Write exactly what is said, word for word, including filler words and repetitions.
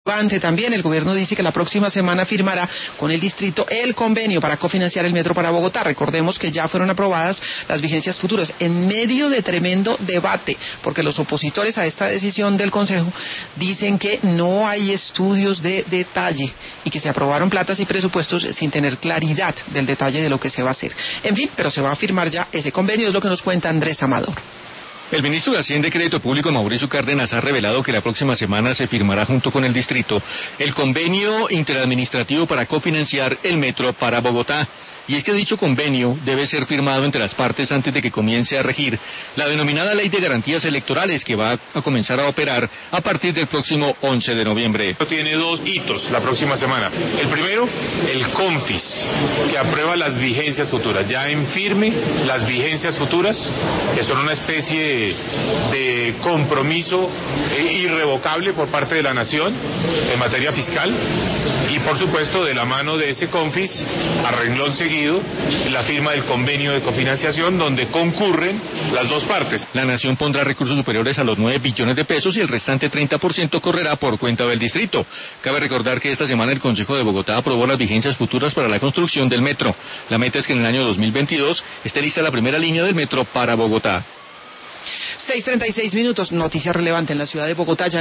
También el gobierno dice que la próxima semana firmará con el distrito el convenio para cofinanciar el metro para Bogotá. Recordemos que ya fueron aprobadas las vigencias futuras en medio de tremendo debate, porque los opositores a esta decisión del Consejo dicen que no hay estudios de detalle y que se aprobaron platas y presupuestos sin tener claridad del detalle de lo que se va a hacer. En fin, pero se va a firmar ya ese convenio, es lo que nos cuenta Andrés Amador. El ministro de Hacienda y Crédito Público, Mauricio Cárdenas, ha revelado que la próxima semana se firmará junto con el distrito el convenio interadministrativo para cofinanciar el metro para Bogotá. Y es que dicho convenio debe ser firmado entre las partes antes de que comience a regir la denominada Ley de Garantías Electorales, que va a comenzar a operar a partir del próximo once de noviembre. Tiene dos hitos la próxima semana. El primero, el CONFIS, que aprueba las vigencias futuras. Ya en firme las vigencias futuras, que son una especie de compromiso irrevocable por parte de la Nación en materia fiscal. Y por supuesto, de la mano de ese CONFIS, a renglón seguido, la firma del convenio de cofinanciación donde concurren las dos partes. La Nación pondrá recursos superiores a los nueve billones de pesos y el restante treinta por ciento correrá por cuenta del distrito. Cabe recordar que esta semana el Consejo de Bogotá aprobó las vigencias futuras para la construcción del metro. La meta es que en el año dos mil veintidós esté lista la primera línea del metro para Bogotá. seis treinta y seis minutos, noticia relevante en la ciudad de Bogotá. Ya